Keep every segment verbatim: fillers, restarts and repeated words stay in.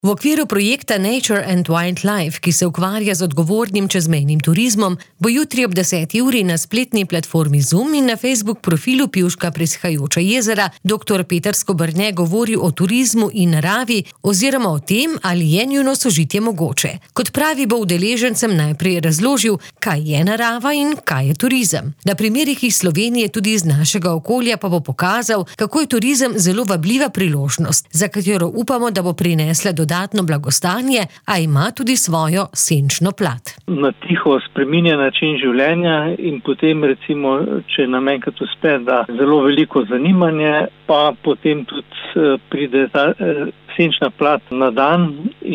V okviru projekta Nature and Wildlife, ki se ukvarja z odgovornim čezmejnim turizmom, bo jutri ob deseti uri na spletni platformi Zoom in na Facebook profilu Pivška Preshajajoča jezera doktor Peter Skoberne govoril o turizmu in naravi oziroma o tem, ali je njuno sožitje mogoče. Kot pravi, bo udeležencem najprej razložil, kaj je narava in kaj je turizem. Na primerih iz Slovenije, tudi iz našega okolja, pa bo pokazal, kako je turizem zelo vabljiva priložnost, za katero upamo, da bo prinesla dodatno blagostanje, a ima tudi svojo senčno plat. Na tiho spreminja način življenja in potem recimo, če nam enkrat uspe, da zelo veliko zanimanje, pa potem tudi pride ta senčna plat na dan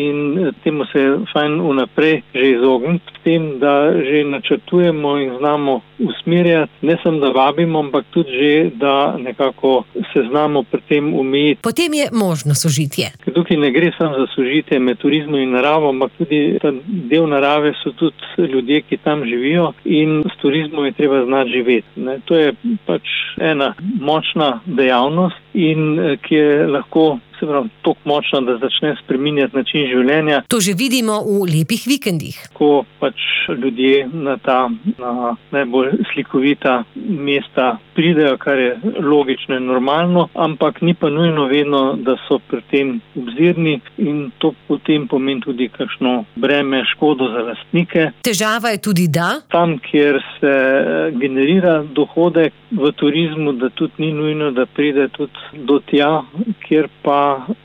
in temu se je fajn vnaprej že izogniti, s tem, da že načrtujemo in znamo usmerjati, ne samo da vabimo, ampak tudi že, da nekako se znamo pri tem umejiti. Potem je možno sožitje. Tukaj ne gre samo za sožitje med turizmom in naravo, ampak tudi ta del narave so tudi ljudje, ki tam živijo in s turizmom je treba znati živeti. Ne? To je pač ena močna dejavnost in ki je lahko se pravi, toliko močna, da začne spreminjati način življenja. To že vidimo v lepih vikendih. Ko pač ljudje na ta na najbolj slikovita mesta pridejo, kar je logično in normalno, ampak ni pa nujno vedno, da so pri tem obzirni in to potem pomeni tudi kakšno breme, škodo za lastnike. Težava je tudi, da tam, kjer se generira dohodek v turizmu, da tudi ni nujno, da pride tudi do tja, kjer pa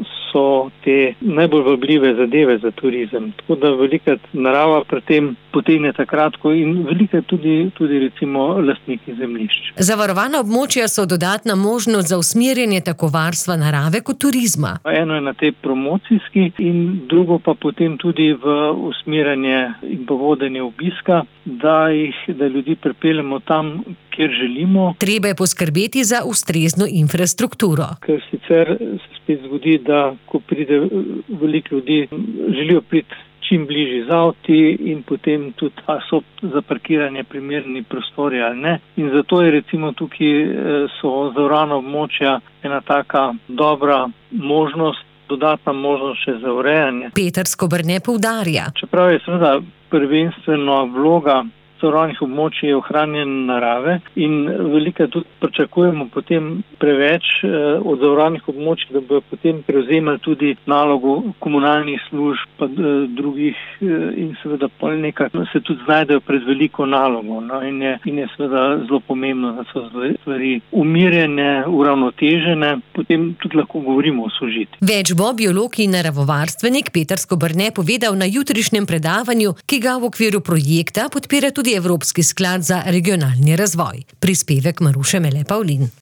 so te najbolj vabljive zadeve za turizem. Tako da velikrat narava pri tem potegne takrat, ko in velikrat tudi, tudi recimo lastniki zemljišč. Zavarovana območja so dodatna možnost za usmerjanje tako varstva narave kot turizma. Eno je na tej promocijski in drugo pa potem tudi v usmerjanje in pa vodenje obiska, da jih, da ljudi pripeljemo tam, kjer želimo. Treba je poskrbeti za ustrezno infrastrukturo. Ker sicer se spet zgodi, da ko pride veliko ljudi, želijo priti čim bližji z avti in potem tudi so za parkiranje primerni prostori ali ne. In zato je recimo tukaj so zavarovana območja ena taka dobra možnost, dodatna možnost še za urejanje. Peter Skoberne poudarja. Čeprav je seveda prvenstveno vloga zavarovanih območij je ohranjanje narave in velika tudi pričakujemo potem preveč eh, od zavarovanih območij, da bodo potem prevzemali tudi nalogo komunalnih služb pa eh, drugih eh, in seveda pol nekako se tudi znajdejo pred veliko nalogo. No, in, je, in je seveda zelo pomembno, da so stvari umirjene, uravnotežene, potem tudi lahko govorimo o sožitju. Več bo biolog in naravovarstvenik Peter Skoberne povedal na jutrišnjem predavanju, ki ga v okviru projekta podpira tudi Evropski sklad za regionalni razvoj. Prispevek Maruše Mele Pavlin.